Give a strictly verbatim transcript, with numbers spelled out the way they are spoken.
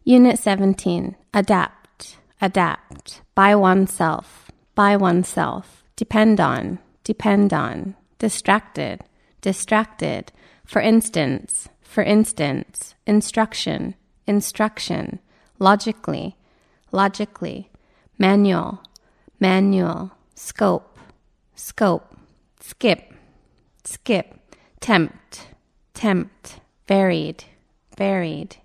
Unit seventeen. Adapt, adapt. By oneself, by oneself. Depend on, depend on. Distracted, distracted. For instance, for instance. Instruction, instruction. Logically, logically. Manual, manual. Scope, scope. Skip, skip. Tempt, tempt. Varied, varied.